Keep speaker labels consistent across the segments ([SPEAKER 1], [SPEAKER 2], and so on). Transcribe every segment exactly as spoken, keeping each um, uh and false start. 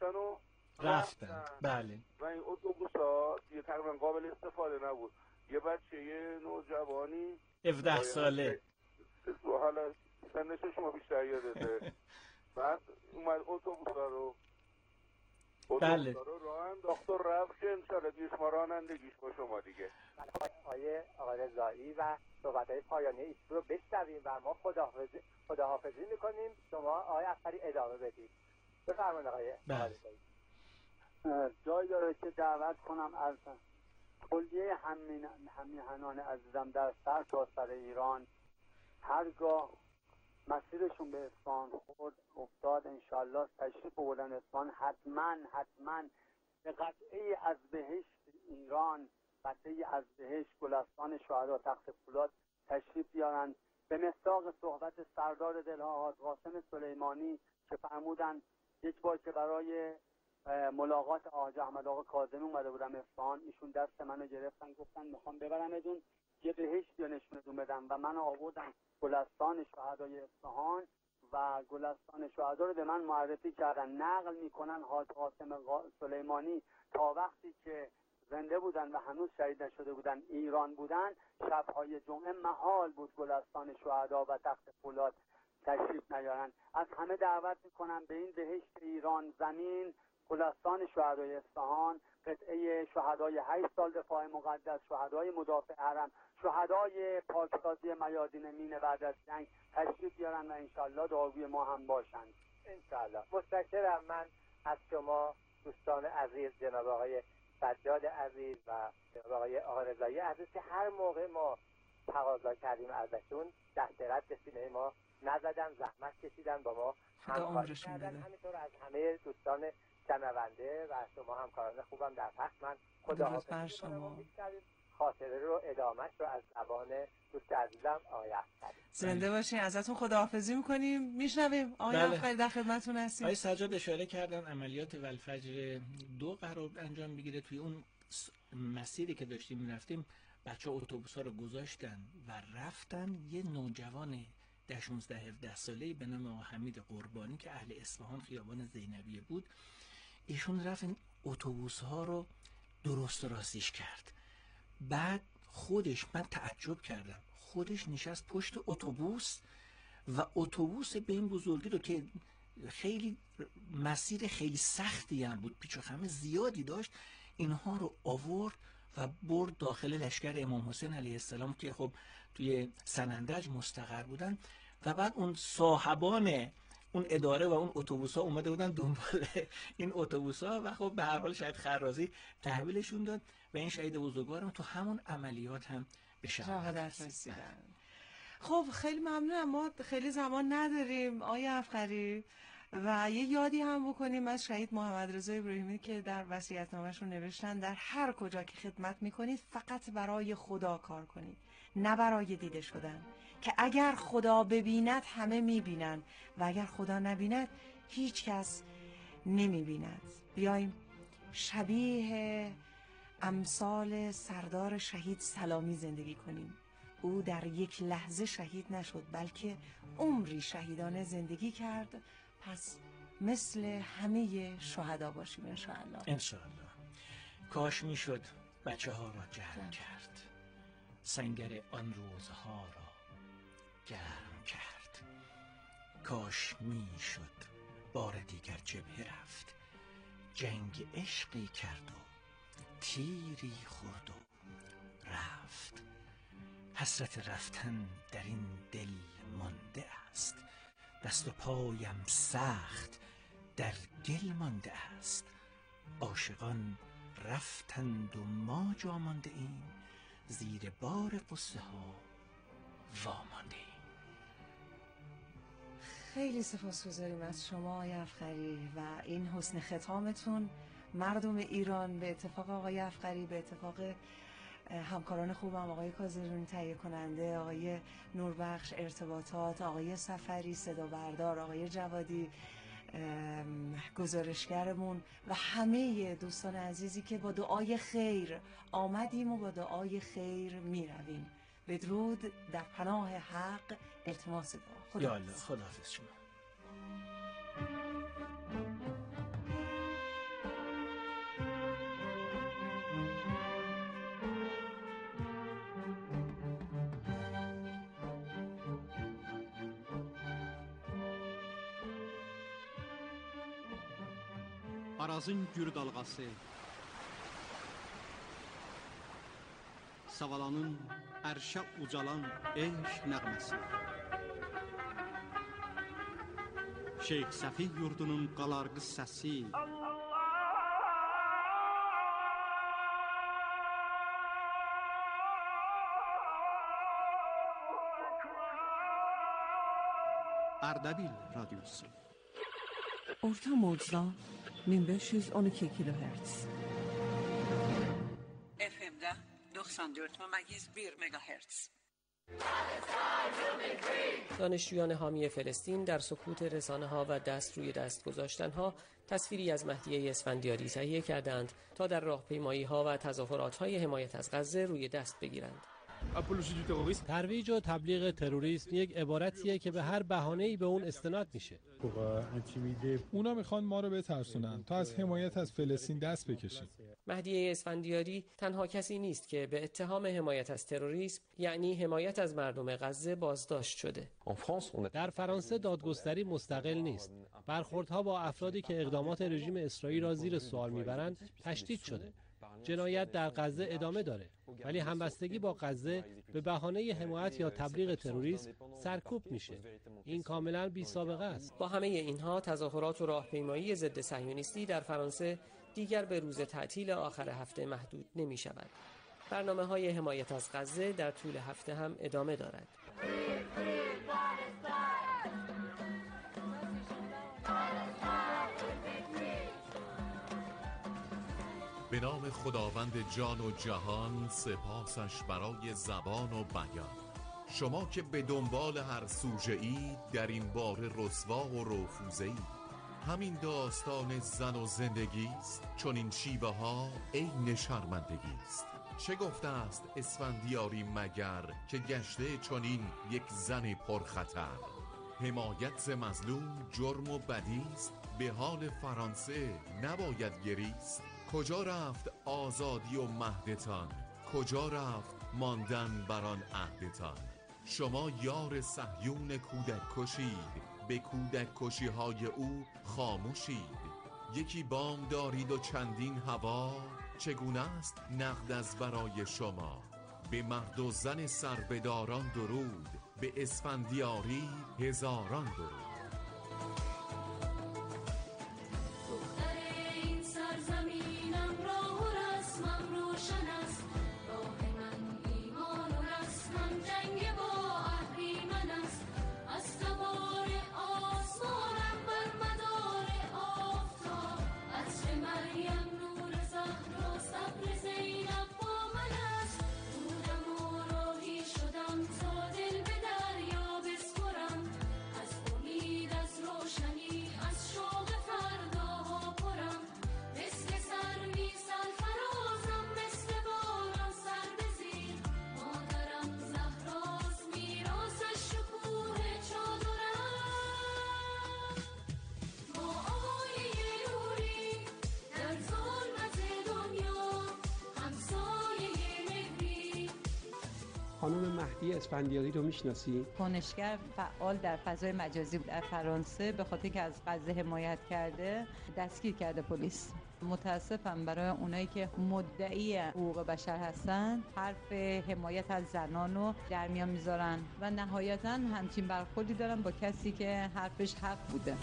[SPEAKER 1] گرفتن و
[SPEAKER 2] رفتن. بله.
[SPEAKER 1] و این اتوبوس‌ها دیگه تقریبا قابل استفاده نبود. یه بچه یه نوجوانی
[SPEAKER 2] هفده ساله
[SPEAKER 1] حالا سنش شما بیشتر یادته بعد اومد اتوبوس‌ها رو
[SPEAKER 2] بله
[SPEAKER 1] اتوبوس‌ها رو راه انداخت و رفت که انشالله دیگه شما رانندگیش با شما دیگه.
[SPEAKER 3] آقای آقای رضایی و صحبت‌های پایانی ایشون رو بشنویم و ما خداحافظی خداحافظی می‌کنیم. شما آقای افخری ادامه بدید. بفرمایید آقای رضایی.
[SPEAKER 4] جای داره که دعوت کنم از کلیه همیهنان عزیزم در سر تا سر ایران هرگاه مسیرشون به اصفهان خورد افتاد انشالله تشریف بردن اصفهان حتما حتما به قطعه از بهشت ایران، قطعه از بهشت گلستان شهدا تخت فولاد تشریف بیارن. به مصداق صحبت سردار دلها حاج قاسم سلیمانی که فرمودن یک بار که برای ملاقات حاج احمد آقا کاظمی اومده بودم اصفهان، ایشون دست منو گرفتن گفتن میخوام ببرمتون یه بهشتی رو نشونتون بدم و من آوردن گلستان شهدای اصفهان و گلستان شهدا رو به من معرفی کردن. نقل میکنن حاج قاسم سلیمانی تا وقتی که زنده بودن و هنوز شهید نشده بودن ایران بودن، شبهای جمعه محال بود گلستان شهدا و تخت فولاد تشریف نیارن. از همه دعوت میکنم به این بهشت ایران زمین، گلستان شهدای اصفهان، قطعه شهدای هشت سال دفاع مقدس، شهدای مدافع حرم، شهدای پاکسازی میادین مین بعد از جنگ تشریف بیارن و انشالله دعاوی ما هم باشند
[SPEAKER 3] انشالله. متشکرم من از شما دوستان عزیز، جناب آقای سجاد عزیز و جناب آقای آقا رضایی عزیز که هر موقع ما تقاضا کردیم ازشون دست رد به سینه ما نزدن، زحمت کشیدن با ما همکاری کردن. همینطور از همه دوستان شنونده و شما همکاران خوبم در پخش من خداحافظی می‌کنم. خاطره رو ادامهش رو از زبان دوست عزیزم آقای افخری.
[SPEAKER 5] زنده باشین. ازتون خداحافظی می‌کنیم. میشنویم آقای
[SPEAKER 2] بله.
[SPEAKER 5] افخری در خدمتتون هستیم.
[SPEAKER 2] آقای سجاد اشاره کردن عملیات والفجر دو قرار انجام بگیره. توی اون مسیری که داشتیم می‌رفتیم بچه‌ها اتوبوس‌ها رو گذاشتن و رفتن. یه نوجوان ده شانزده هفده ساله‌ای به نام آقا حمید قربانی که اهل اصفهان خیابان زینبیه بود، ایشون رفت این اتوبوس‌ها رو درست و راستیش کرد. بعد خودش، من تعجب کردم، خودش نشست پشت اتوبوس و اتوبوس به این بزرگی رو که خیلی مسیر خیلی سختی هم بود، پیچ و خم زیادی داشت، اینها رو آورد و برد داخل لشکر امام حسین علیه السلام که خب توی سنندج مستقر بودن. و بعد اون صاحبان اون اداره و اون اتوبوس‌ها اومده بودن دنبال این اتوبوس‌ها و خب به هر حال شاید خرازی تحویلشون داد و این شهید بزرگوارم تو همون عملیات هم به شهادت رسیدن.
[SPEAKER 5] خب خیلی ممنونم. ما خیلی زمان نداریم آقای افخری و یه یادی هم بکنیم از شهید محمد رضا ابراهیمی که در وصیت‌نامه‌شون نوشتن در هر کجا که خدمت می‌کنید فقط برای خدا کار کنید، نه برای دیده شدن، که اگر خدا ببیند همه می‌بینند و اگر خدا نبیند هیچ کس نمی‌بیند. بیایم شبیه امثال سردار شهید سلامی زندگی کنیم. او در یک لحظه شهید نشد بلکه عمری شهیدانه زندگی کرد. پس مثل همه شهدا باشیم انشاءالله.
[SPEAKER 2] انشاءالله. کاش میشد بچه ها را جمع کرد، سنگر آن روزها را گرم کرد. کاش میشد بار دیگر جبهه رفت، جنگ عشقی کرد و تیری خورد و رفت. حسرت رفتن در این دل مانده است، دست و پایم سخت در گل مانده است. عاشقان رفتند و ما جا مانده ایم، زیر بار قصه ها وامانده ایم.
[SPEAKER 5] خیلی سپاسگزاریم از شما آقای افخری و این حسن ختامتون. مردم ایران به اتفاق آقای افخری، به اتفاق همکاران خوبم آقای کاظمی تهیه کننده، آقای نوربخش ارتباطات، آقای سفری صدا بردار، آقای جوادی گزارشگرمون و همه دوستان عزیزی که با دعای خیر آمدیم و با دعای خیر می رویم. بدرود، در پناه حق، التماس دعا.
[SPEAKER 2] یا الله. خداحافظ شما.
[SPEAKER 6] Arazın gür dalğası, Savalanın ərşə ucalan eşq nəğməsi, Şeyx Səfih yurdunun qalarğı səsi, Ardabil Radyosu.
[SPEAKER 7] Orta mocda min beş yüz on iki kilohertz. F M'de doksan dört ممیز bir مگاهرتز.
[SPEAKER 8] دانشجویان حامی فلسطین در سکوت رسانه‌ها و دست روی دست گذاشتن‌ها تصویری از مهدیه اسفندیاری تهیه کردند تا در راهپیمایی‌ها و تظاهرات‌های حمایت از غزه روی دست بگیرند.
[SPEAKER 9] ترویج و تبلیغ تروریسم یک عبارتیه که به هر بهانه‌ای به اون استناد میشه.
[SPEAKER 10] اونا میخوان ما رو بترسونن تا از حمایت از فلسطین دست بکشیم.
[SPEAKER 8] مهدیه اسفندیاری تنها کسی نیست که به اتهام حمایت از تروریسم یعنی حمایت از مردم غزه بازداشت شده.
[SPEAKER 9] در فرانسه دادگستری مستقل نیست. برخوردها با افرادی که اقدامات رژیم اسرائیل را زیر سوال میبرند تشدید شده. جنایت در غزه ادامه داره، ولی همبستگی با غزه به بهانه حمایت یا تبلیغ تروریسم سرکوب میشه. این کاملا بی سابقه است.
[SPEAKER 8] با همه اینها تظاهرات و راهپیمایی ضد صهیونیستی در فرانسه دیگر به روز تعطیل آخر هفته محدود نمی شود. برنامه‌های حمایت از غزه در طول هفته هم ادامه دارد.
[SPEAKER 11] به نام خداوند جان و جهان، سپاسش برای زبان و بیان. شما که به دنبال هر سوژه ای در این بار رسوا و رفوزه ای، همین داستان زن و زندگی است، چون این شیوه ها عین شرمندگی است. چه گفته است اسفندیاری مگر که گشته چنین یک زن پرخطر؟ حمایت ز مظلوم جرم و بدی است، به حال فرانسه نباید گریست. کجا رفت آزادی و مهدتان؟ کجا رفت ماندن بران عهدتان؟ شما یار صهیون کودک کشید، به کودک کشی های او خاموشید. یکی بام دارید و چندین هوا، چگونه است نقد از برای شما؟ به مرد و زن سربداران درود، به اسفندیاری هزاران درود.
[SPEAKER 12] خانم مهدیه اسفندیاری رو میشناسی؟
[SPEAKER 13] کنشگر فعال در فضای مجازی در فرانسه به خاطر که از غزه حمایت کرده دستگیر کرده پلیس. متاسفم برای اونایی که مدعی حقوق بشر هستن، حرف حمایت از زنان رو در میان میذارن و نهایتاً همچین برخوردی دارن با کسی که حرفش حق بوده.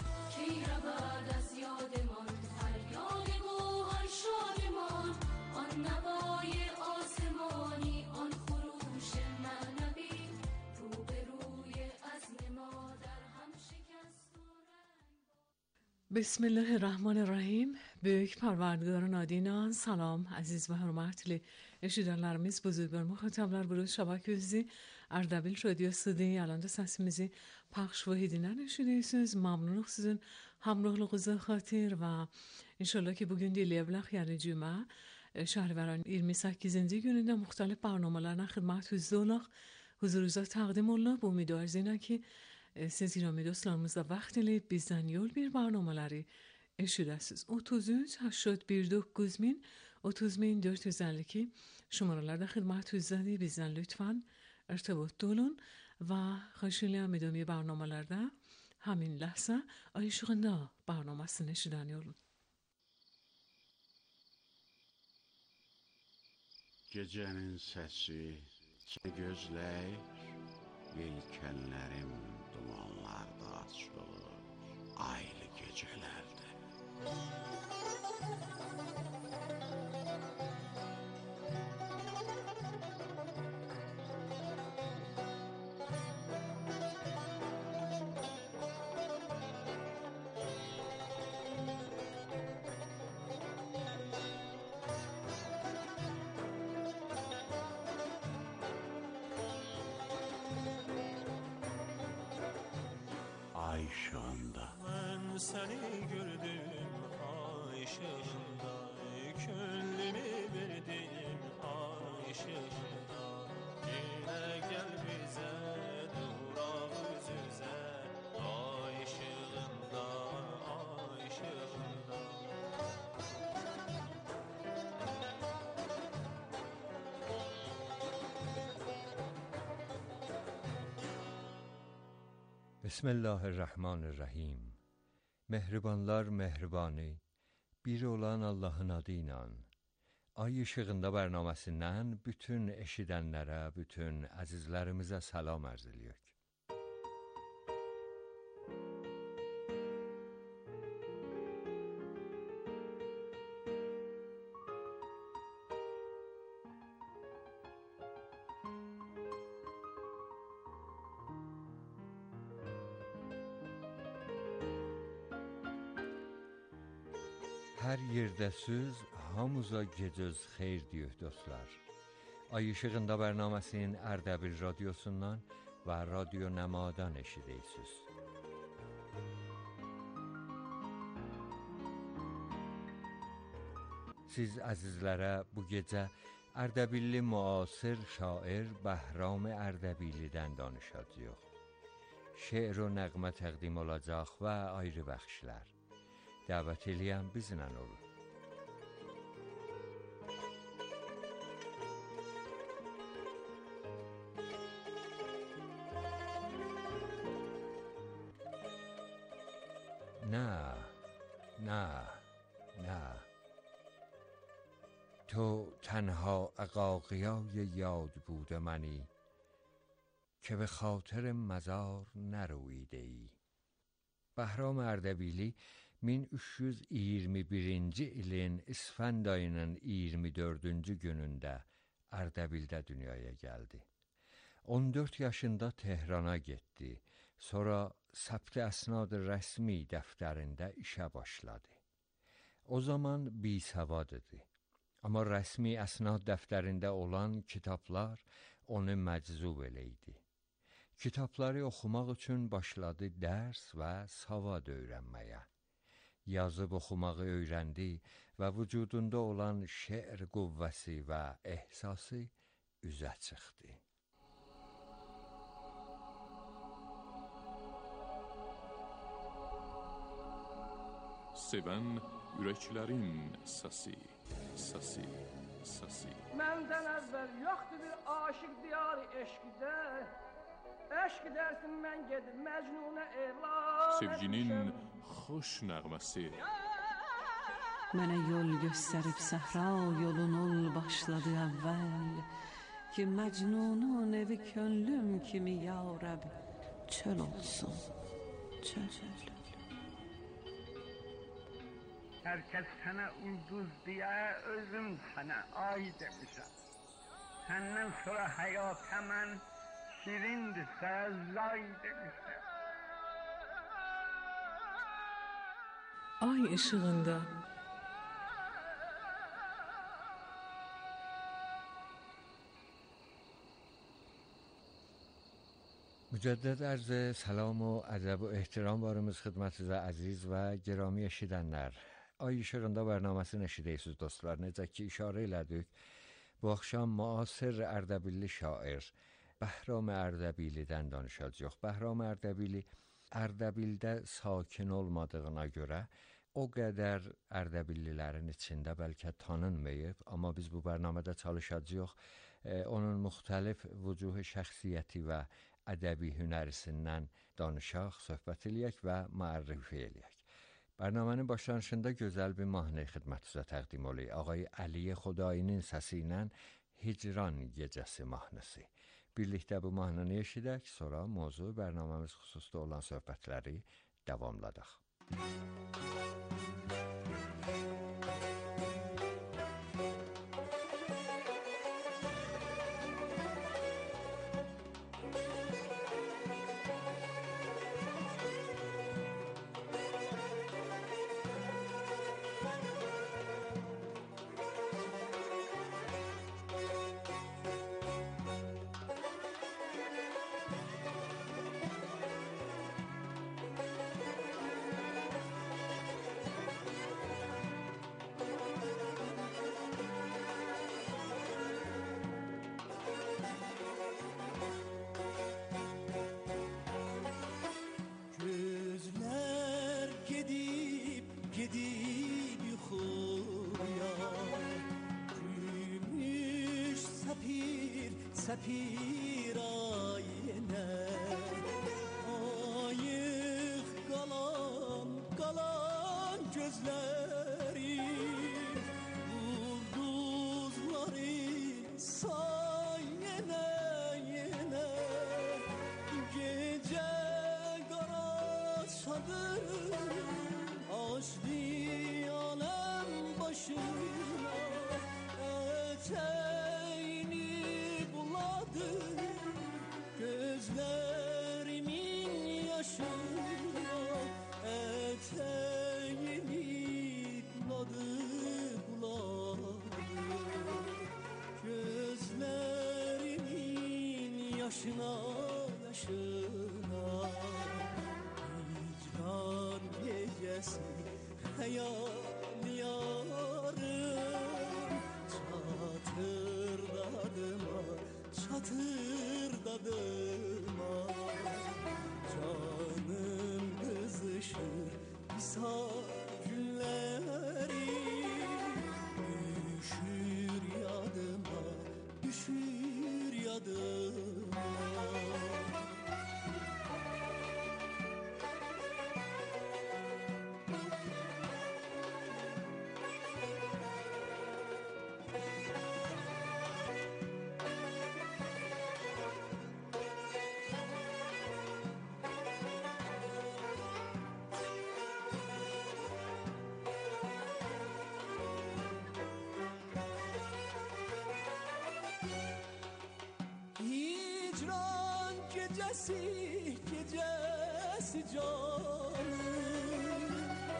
[SPEAKER 14] بسم الله الرحمن الرحیم. Büyük Parvardigar Nadin'an salam aziz ve hürmetli eşidenlerimiz, buzurglar, muhatablar, buruz şabaközü Ardabil Radyosu'da alanda sesimizi پخش و هدینه نشدیسiniz. ممنونم sizin همراهلığınıza خاطر و inşallah ki bugün de Levlak yani Cuma şahrivarın yirmi sekizinci gününde muhtelif barnamalarına hizmet olaq huzurunuza təqdim olunub. Bu umid arzu ki siz girami dostlarımızla vaxtili bizden yol bir barnamaları eşidəsiz. otuz üç هشتاد bir dokuz min otuz min dört yüz elli iki şumaralarda xidmətinizdə bizden lütfen ارتباط olun و خواهشیم ادامه برنامه‌larda همین لحظه آیشوغندا برنامه‌سini eşidən olun.
[SPEAKER 15] Gecenin sesi gözləyir, yelkənlərim dumanlarda açılır, aylı gecələrdə. Ay ışığında
[SPEAKER 16] ben seni gördüm, ay ışığında könlümü verdim, ay ışığında. Yine gel bize duraq üz üzə, ay ışığında, ay ışığında.
[SPEAKER 17] بسم الله الرحمن الرحیم. Mehribanlar mehribanı, bir olan Allahın adı ilə Ay İşığında bərnaməsindən bütün eşidənlərə, bütün əzizlərimizə salam ərz edirik. Hər yerdəsiz, hamıza gecəz xeyir deyək dostlar. Ay İşığında bərnaməsinin Ərdəbil radiosundan və Radio Nəmadan eşidirsiniz. Siz əzizlərə bu gecə Ərdəbilli müasir şair Bəhram Ərdəbillidən danışacağıq. Şeir və nəğmə təqdim olacaq və ayrı bəxşlər. Dəvət eləyən bizlə olur. نه نه نه تو تنها عقاقیای یاد بوده منی که به خاطر مزار نرویده ای. Bəhram Ərdəbili min üç yüz iyirmi birinci ilin İsfənd ayının iyirmi dördüncü günündə Ərdəbildə dünyaya gəldi. on dörd yaşında Tehrana getdi. Sonra Səbt Əsnad rəsmi dəftərində işə başladı. O zaman bisavad idi. Amma rəsmi əsnad dəftərində olan kitablar onu məczub eləydi. Kitabları oxumaq üçün başladı dərs və savad öyrənməyə. Yazıb oxumağı öyrəndi və vücudunda olan şeir qüvvəsi və ehsası üzə çıxdı.
[SPEAKER 18] Sevən ürəklərin səsi, səsi, səsi.
[SPEAKER 19] Məndən əvvəl yoxdur bir aşıq diyarı eşqdə. Eşq dersin mən gedib Məcnunə evlad.
[SPEAKER 18] Sevginin xoş nəğməsi.
[SPEAKER 7] Mənə yol göstərib səhra yolun ol başladı əvvəl ki Məcnunun evi könlüm kimi ya Rəbb çöl olsun, çöl.
[SPEAKER 20] Herkes sana ulduz diye özüm sana ay demişim. Senden sonra hayata mən şirindir sazlay demişim.
[SPEAKER 14] Ay ışığında
[SPEAKER 17] مجدد عرض سلام و ادب و احترام varımız xidmətinizə əziz və gərami eşidənlər. Ay İşığında bərnaməsini eşidirsiniz dostlar. Necə ki işarə elədik, bu axşam müasir Ərdəbilli şair Bəhram Ərdəbilidən danışacağıq. Bəhram Ərdəbili Ərdəbildə sakin olmadığına görə o qədər Ərdəbillilərin içində bəlkə tanınmayıb, amma biz bu bərnamədə çalışacağıq e, onun müxtəlif vücuh şəxsiyyəti və ədəbi hünərisindən danışaq, söhbət eləyək və müərrifi eləyək. Bərnamənin başlanışında gözəl bir mahnı xidmətinizə təqdim oluyaq. Ağay Əli Xudayinin səsi ilə Hicran Gecəsi mahnısı. Birlikdə bu mahnını eşidək, sonra mövzu bərnaməmiz xüsusda olan söhbətləri davamladaq.
[SPEAKER 16] Səpir ayinə ayıq qalan, qalan gözlərim ulduzları say yenə, yenə gecə qara çadır açdı aləm başına ətəyini gözlerimin yaşına eteğini buladı buladı gözlerimin yaşına yaşına hicran gecesi hayal yarım çatırdadıma çatırdadıma canım kızışır misal günleri düşür yadıma düşür yadıma. Hicran gecesi, gecesi canım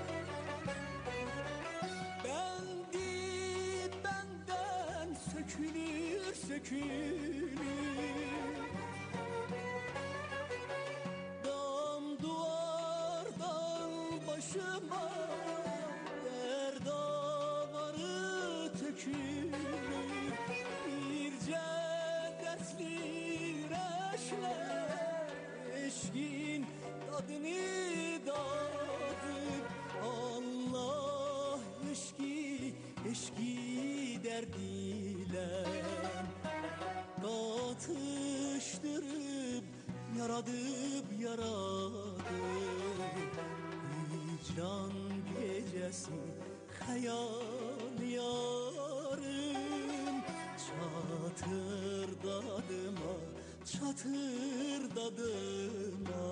[SPEAKER 16] bendi benden sökülür, sökülür dam duvardan başıma derdavarı tökülür birce dertli eşkin tadını dadık Allah eşki eşki derdiyle katıştırıp yaradıp yaradık hicran gecesi hayal yarım çatırdadıma çatırdadıma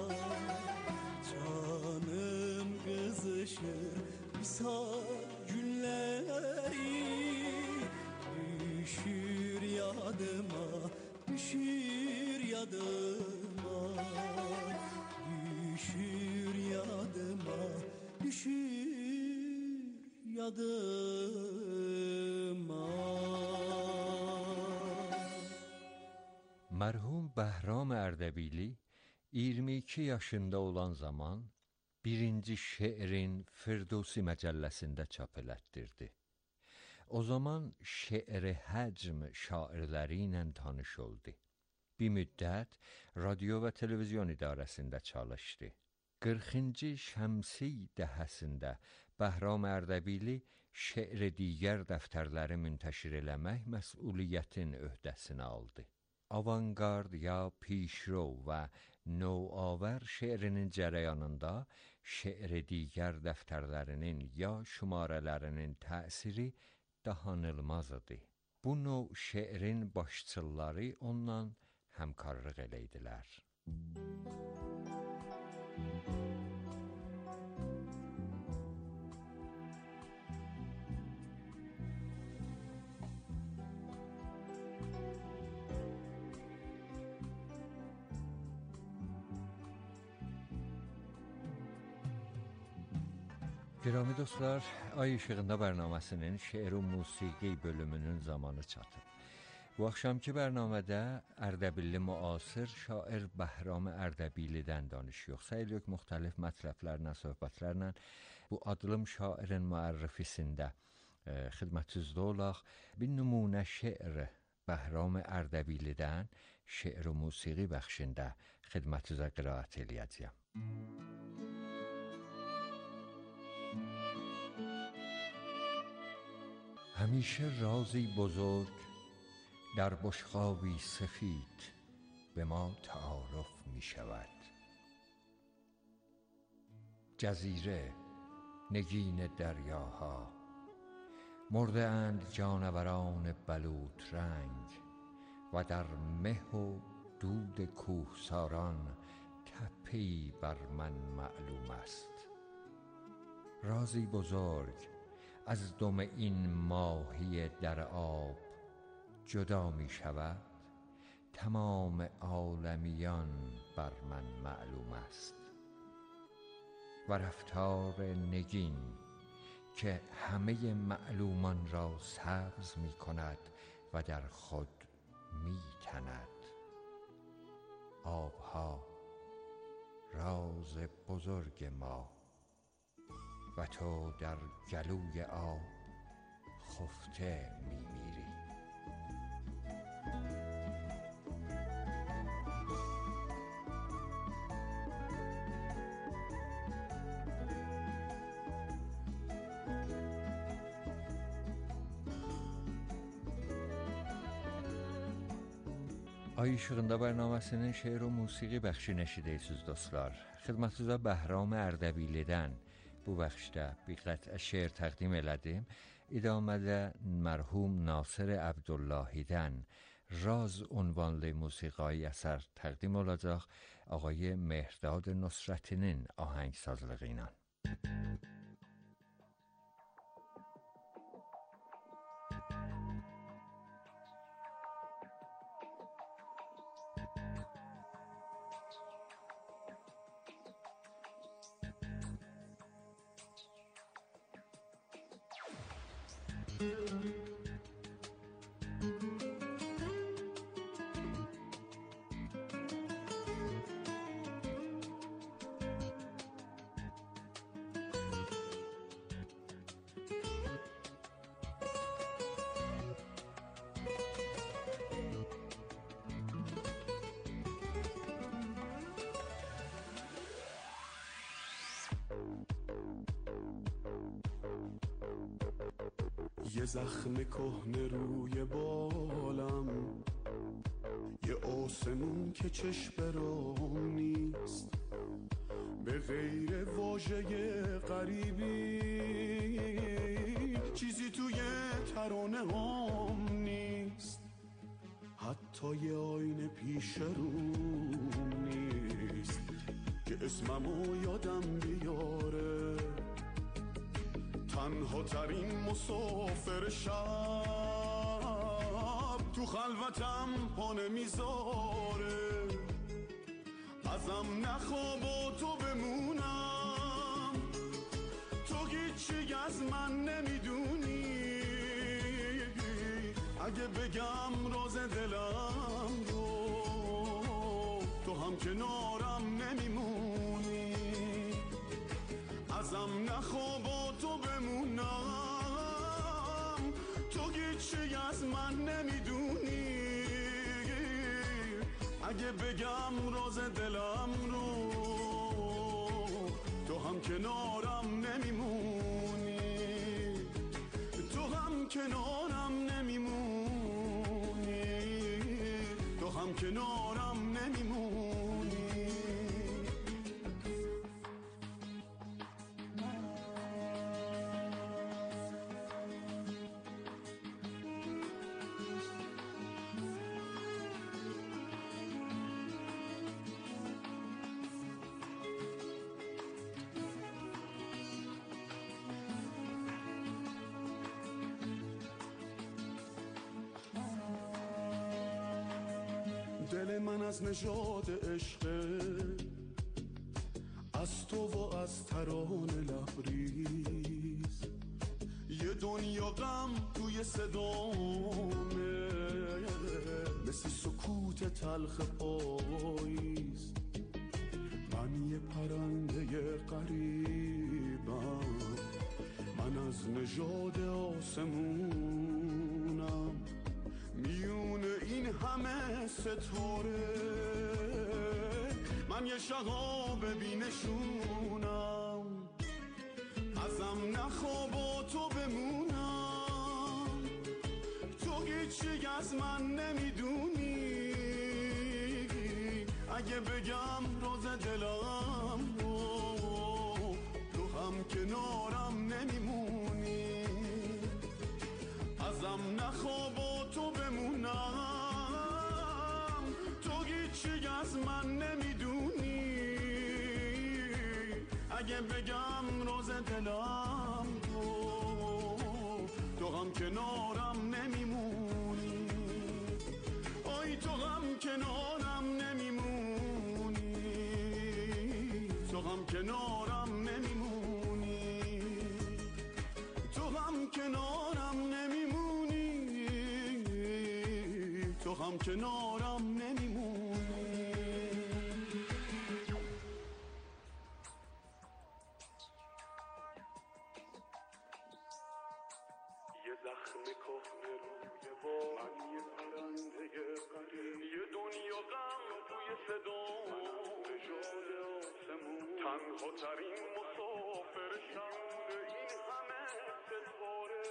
[SPEAKER 16] canım kızışır misal günleri düşür yadıma düşür yadıma düşür yadıma düşür yadıma.
[SPEAKER 17] Mərhum Bəhram Ərdəbili iyirmi iki yaşında olan zaman birinci şeirin Firdevsi məcəlləsində çap elətdirdi. O zaman şeiri həcm şairləri ilə tanış oldu. Bir müddət radio və televizyon idarəsində çalışdı. qırxıncı şəmsi dəhəsində Bəhram Ərdəbili şeiri digər dəftərləri müntəşir eləmək məsuliyyətin öhdəsinə aldı. Avangard ya pişrov və növavər şeirinin cərəyanında şeiri digər dəftərlərinin ya şumarələrinin təsiri dahanılmaz idi. bu növ şeirin başçıları onunla həmkarlıq eləydilər. Gürami dostlar, Ay İşığında bərnaməsinin şeir və musiqi bölümünün zamanı çatıb. Bu axşamki bərnamədə Ərdəbilli müasir şair Bəhram Ərdəbilidən danışıyoruz. Səylük müxtəlif mətləblərlə, söhbətlərlə bu adlım şairin müərrifisində e, xidmətinizdə olaq. Bir nümunə şeir Bəhram Ərdəbilidən şeir və musiqi bəxşində xidmətinizə qiraət eləyəcəyəm. همیشه رازی بزرگ در بشقابی سفید به ما تعارف می شود. جزیره، نگین دریاها، مرده اند جانوران بلوط رنگ و در مه و دود کوهساران تپه‌ای بر من معلوم است. رازی بزرگ از دم این ماهی در آب جدا می شود، تمام عالمیان بر من معلوم است. و رفتار نگین که همه معلومان را سبز می کند و در خود می تند. آبها راز بزرگ ما و تو در گلوی آب خفته می میری. Ay İşığında bərnaməsinin şeir və musiqi bəxşini eşidəysiniz dostlar. Xidmətinizə Bəhram Ərdəbilidən bu bəxşdə bir qətrə şeir təqdim elədim. İdamədə mərhum Nasir Əbdullahidən Raz ünvanlı musiqi əsər təqdim olacaq ağay Mehrdad Nusrətinin ahəngsazlığı ilə.
[SPEAKER 21] یه زخم کهنه روی بالم، یه آسمون که چشم رام نیست، به غیر واژه غریبی چیزی توی ترانه هام نیست، حتی یه آینه پیش روم نیست که اسممو یادم بیاره. تنها ترین مسافر شب تو خلوتم پا نمیذاره. ازم نخواب و تو بمونم، تو هیچی از من نمیدونی. اگه بگم راز دلم رو تو هم کنارم نمیمونی. ازم نخواب و تو بمونم، تو هیچی از من نمیدونی. اگه بگم راز دلم رو تو هم کنارم نمیمونی. تو هم کنارم نمیمونی. تو هم کنارم نمیمونی. دل من از نژاد عشقه، از تو و از ترانه لبریز. یه دنیا غم توی صدامه، مثل سکوت تلخ پاییز. من یه پرنده غریبم، من از نژاد آسمونم، میون این همه ستاره من یه شهاب بینشونم. ازم نخواب و تو بمونم، تو هیچی از من نمیدونی. اگه بگم روز دلم رو، تو هم کنارم نمیمونی. ازم نخواب و تو بمونم، تو هیچی از من نمیدونی. اگه بگم روز دلم رو، تو هم کنارم نمیمونی. آی تو هم کنارم نمیمونی، تو هم کنارم نمیمونی، تو هم کنارم نمیمونی، تو هم کنارم نمیمونی. یه زخم کهنه روی بال، من یه پرنده غریب. یه دنیا غم توی صدا، نژاد آسمون. تنها ترین مسافر شب این همه ستاره.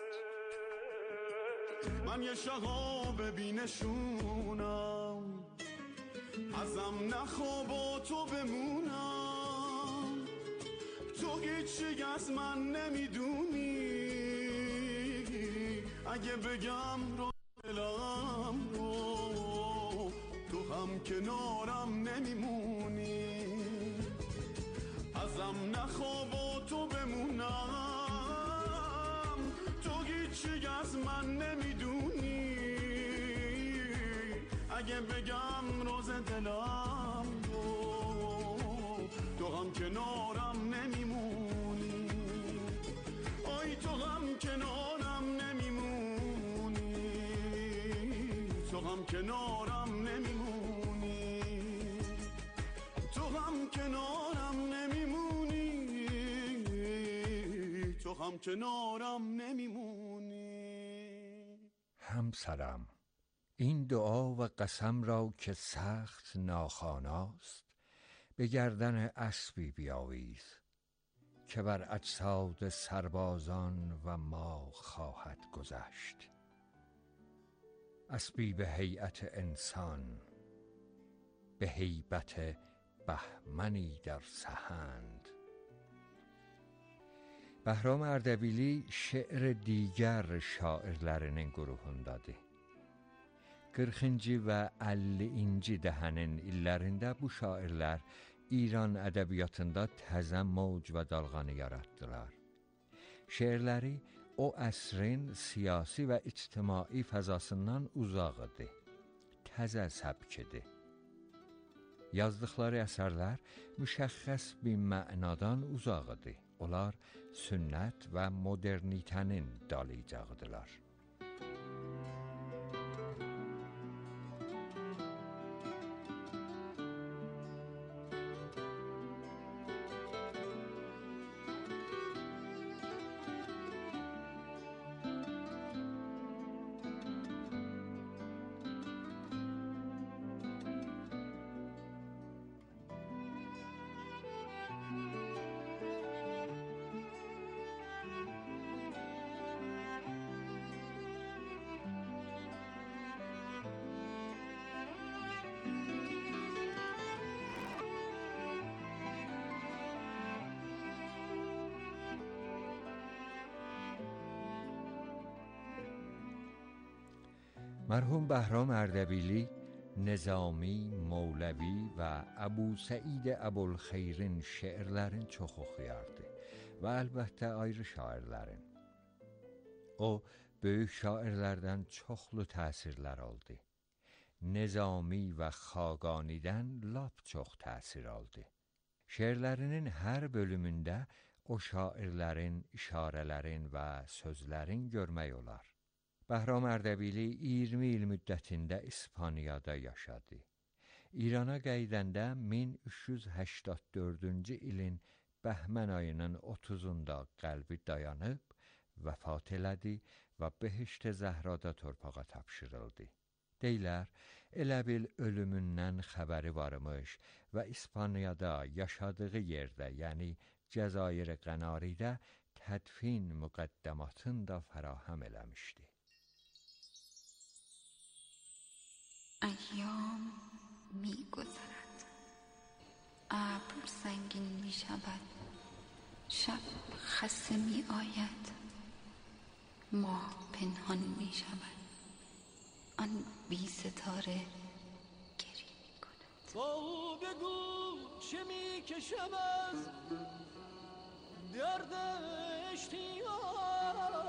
[SPEAKER 21] من یه شهاب بینشونم، ازم نخواب و تو بمونم، تو هیچی از من نمیدونی. اگه بگم رو دلم رو، تو هم کنارم نمیمونی. ازم نخواب و تو بمونم، تو هیچی از من نمیدونی. اگه بگم روز دلم رو، تو هم کنارم نمیمونی. آی تو هم کنارم نمیمونی، تو هم کنارم نمیمونی، تو هم کنارم نمیمونی، تو هم کنارم نمیمونی.
[SPEAKER 17] همسرم، این دعا و قسم را که سخت ناخواناست، به گردن اسبی بیاویز که بر اجساد سربازان و ما خواهد گذشت. اسبی به هیئت انسان، به هیبت بهمنی در سهند. بهرام اردبیلی şeir دیگر şairlərinin qrupundadır. qırxıncı və əllinci dəhənin illərində bu şairlər İran ədəbiyyatında təzə mövc və dalğanı yaratdılar. Şeirləri o əsrin siyasi və ictimai fəzasından uzaq idi. Təzə səbkidir. Yazdıqları əsərlər müşəxxəs bir mənadan uzaq idi. Onlar sünnət və modernitənin dalayacağıdılar. مرحوم بهرام اردبیلی Nizami, Mevlevi və Əbu Səid Əbulxeyrin şeirlərin çox oxuyardı və əlbəttə ayrı şairlərin. O, böyük şairlərdən çoxlu təsirlər aldı. nizami və Xaqanidən lap çox təsir aldı. Şeirlərinin hər bölümündə o şairlərin, işarələrin və sözlərin görmək olar. Bəhram Ərdəbili iyirmi il müddətində İspaniyada yaşadı. İrana qayıdanda min üç yüz səksən dördüncü ilin Bəhmən ayının otuzunda qəlbi dayanıb, vəfat elədi və Behişt-i Zəhrada torpağa tapşırıldı. Deylər, elə bil ölümündən xəbəri varmış və İspaniyada yaşadığı yerdə, yəni Cəzair Qənaridə tədfin müqəddəmatını da fərahem eləmişdi.
[SPEAKER 1] ایام می گذرد ابر سنگین می شود شب خسته می آید ماه پنهان می شود آن بی ستاره گریه می کند
[SPEAKER 16] با بگو چه می کشم از درد اشتیاق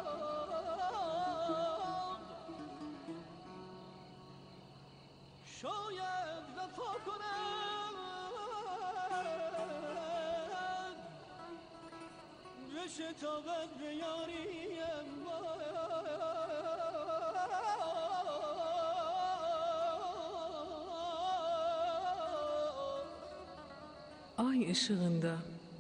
[SPEAKER 16] شاید وفا کنم بشتابد به یاریم
[SPEAKER 14] Ay ışığında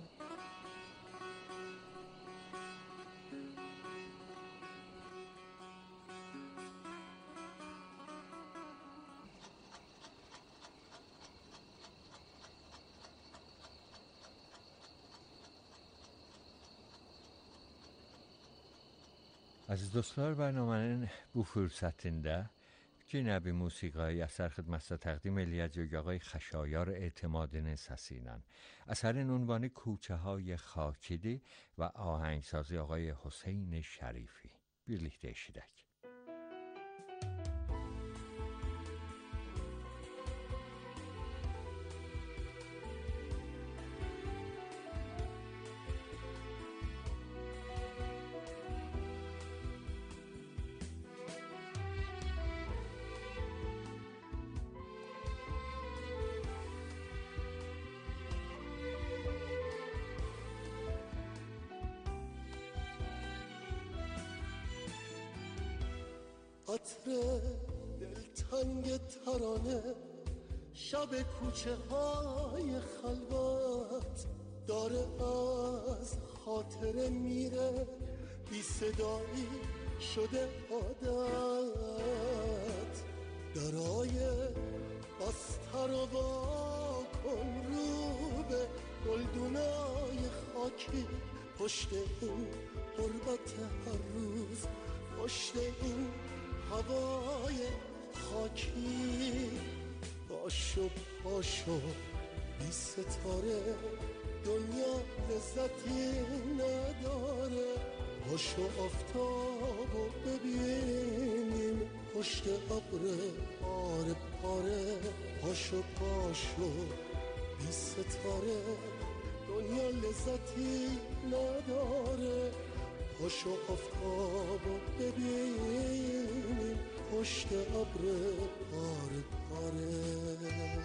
[SPEAKER 17] Əziz dostlar, bərnamənin bu fürsətində iki nəbi musiqi əsər xidmətinizə təqdim eləyəcək ağay Xəşayar Etimadinin səsi ilə. Əsərin ünvanı Koçəهای Xakidir və ahəngسازی ağay Hüseyn Şərifi. Birlikdə eşidək.
[SPEAKER 22] عطر دلتنگ ترانه شب کوچه های خلوت داره از خاطره میره بی صدایی شده عادت درای بسته رو با کن رو به گلدونای خاکی پشت این غربت هر روز پشت این هوای خاکی پاشو پاشو بی ستاره دنیا لذتی نداره پاشو آفتابو ببینیم پشت ابر پاره پاره پاشو پاشو بی ستاره دنیا لذتی نداره پاشو آفتابو ببینیم پشت ابر پاره پاره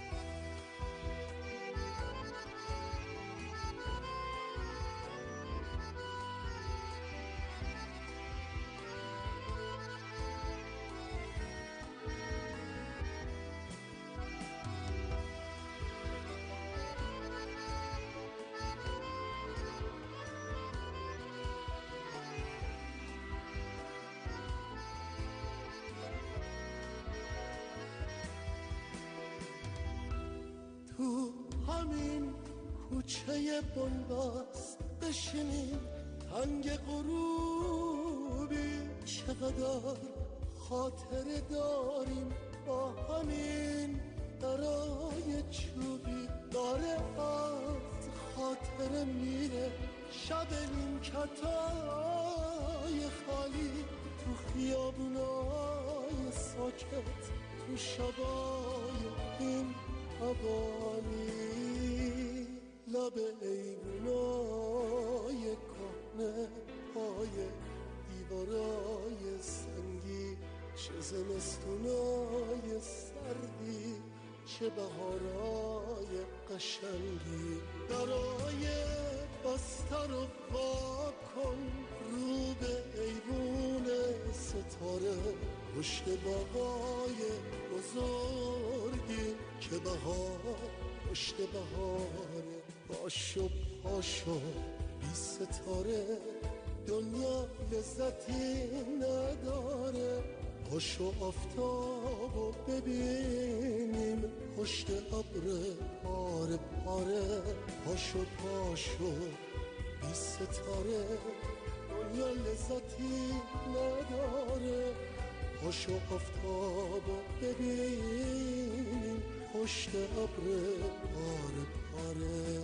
[SPEAKER 22] تو همین کوچه بنبست بشینیم تنگ غروبی چقدر خاطره داریم با همین درای چوبی داره از خاطره میره شب نیمکتای خالی تو خیابونای ساکت تو شبای این هوانی لب ایوونای کهنه پای دیوارای سنگی چه زمستونای چه بهارای قشنگی. درای بسته رو وا کن رو به ایوون ستاره، پشت بابای بزرگی که بهار پشت بهاره. پاشو پاشو بی ستاره دنیا لذتی نداره. پاشو آفتابو ببینیم پشت ابر پاره پاره. پاشو پاشو بی ستاره دنیا لذتی نداره. پاشو آفتابو ببینیم پشت ابر پاره پاره.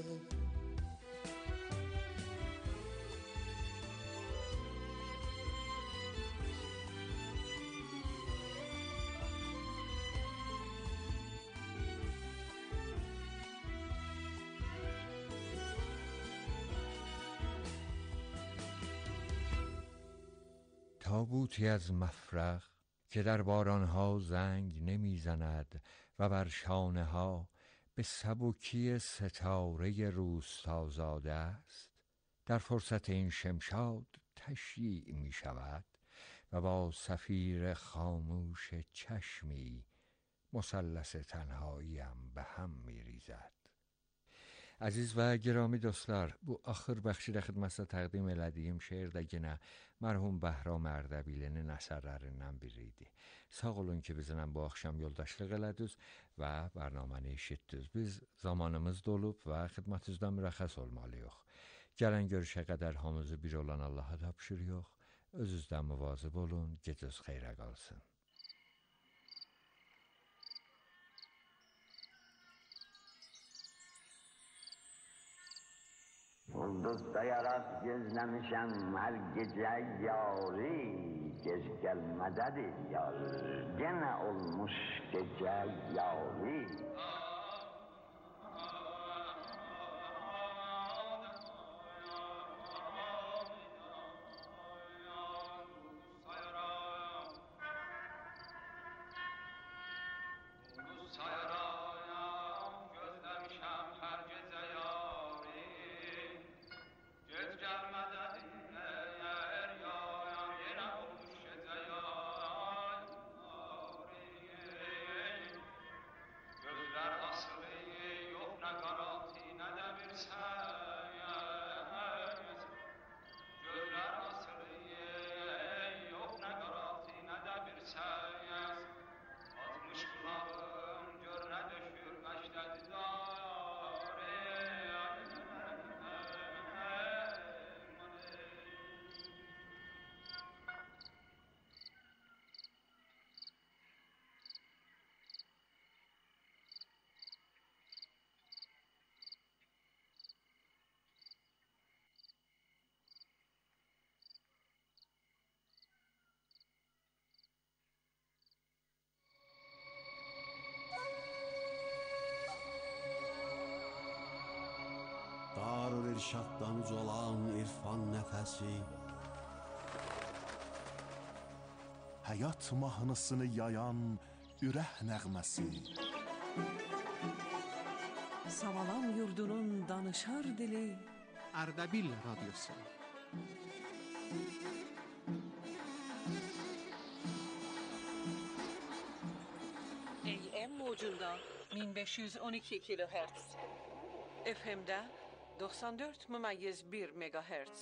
[SPEAKER 17] تابوتی از مفرق که در بارانها زنگ نمیزند و بر شانه ها به سبکی ستاره روستازاده است، در فرصت این شمشاد تشییع می شود و با صفیر خاموش چشمی مثلث تنهاییم به هم می ریزد. عزیز و گرامی dostlar, bu axır bəxşidə xidmətinizə təqdim elədiyim şeir də yenə mərhum Bəhram Ərdəbilinin əsərlərindən biri idi. Sağ olun ki, bizimlə bu axşam yoldaşlıq elədiniz və bərnaməni eşitdiniz. Biz zamanımız dolub və xidmətinizdən mürəxxəs olmalıyıq. Gələn görüşə qədər hamımızı bir olan Allaha tapşırıq. Özünüzdən müvazib olun, gecəniz xeyrə qalsın.
[SPEAKER 20] Ulduz dayarak gözlemişem her gece yari. Gez gelmedi yar, gene olmuş gece yari.
[SPEAKER 6] Darül-İrşaddan ucalan irfan nəfəsi, həyat mahnısını yayan ürək nəğməsi.
[SPEAKER 7] Savalan yurdunun danışar dili,
[SPEAKER 6] Ərdəbil radyosu.
[SPEAKER 7] A M موجunda bin beş yüz on iki kilohertz, F M'de doksan dört ممیز bir megahertz.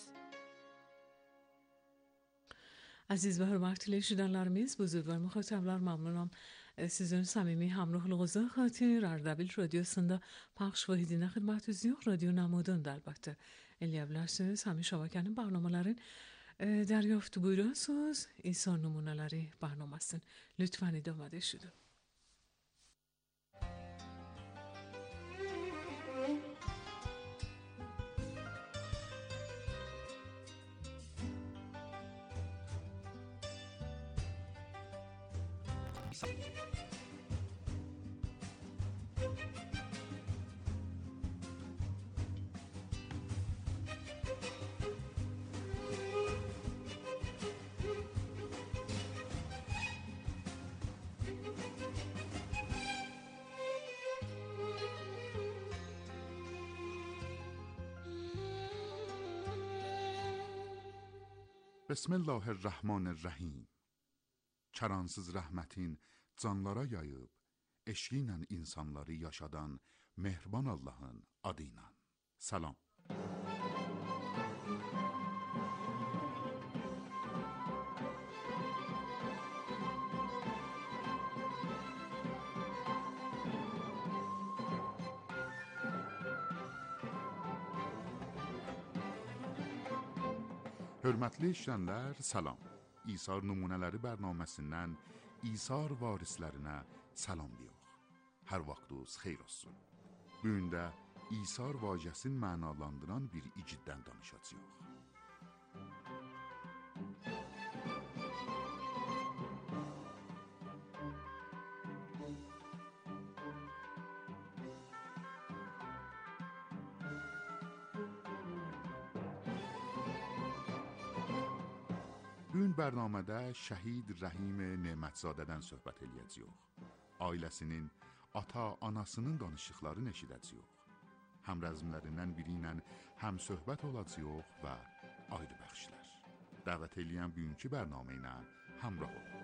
[SPEAKER 14] Aziz ve hörmətli eşidənlərimiz, bu züdvər müxatablar məmnunam. Sizin səmimi həmruhluğunuza xatir Ardabil Radiyosunda pəxş və hidinə xidmətiniz radyo namudunda əlbəttə. Eləyə bilərsiniz, həmin şəbəkənin bərnamələrin dəryaftu buyurasınız. İnsan nümunələri bərnaməsin. Lütfən idamə eşidin.
[SPEAKER 3] Bismillahirrahmanirrahim. Çaransız rəhmətin canlara yayıb, eşqi ilə insanları yaşadan mehriban Allahın adı ilə. Salam. Hörmətli işlənlər, salam. İsar nümunələri bərnaməsindən İsar varislərinə salam deyirik. Hər vaxtınız xeyir olsun. Bu gün də İsar vacəsini mənalandıran bir iciddən danışacağıq. Bugün bərnamədə şəhid Rəhim Nemətzadədən söhbət eləyəcəyik. Ailəsinin, ata-anasının danışıqlarını eşidəcəyik. Həmrəzmlərindən biri ilə həm söhbət olacağıq və ayrı bəxşlər. Dəvət eləyən bugünkü bərnamə ilə həmrah olun.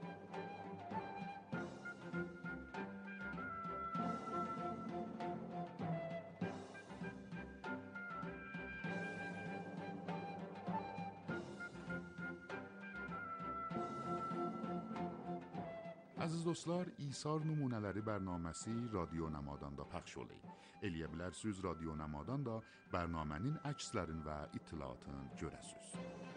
[SPEAKER 3] Əziz dostlar, İsar nümunələri bərnaməsi Radio Nəmadanda pəxş olay. Eləyə bilərsiniz Radio Nəmadan da bərnamənin əkslərin və ittilatını görəsiniz.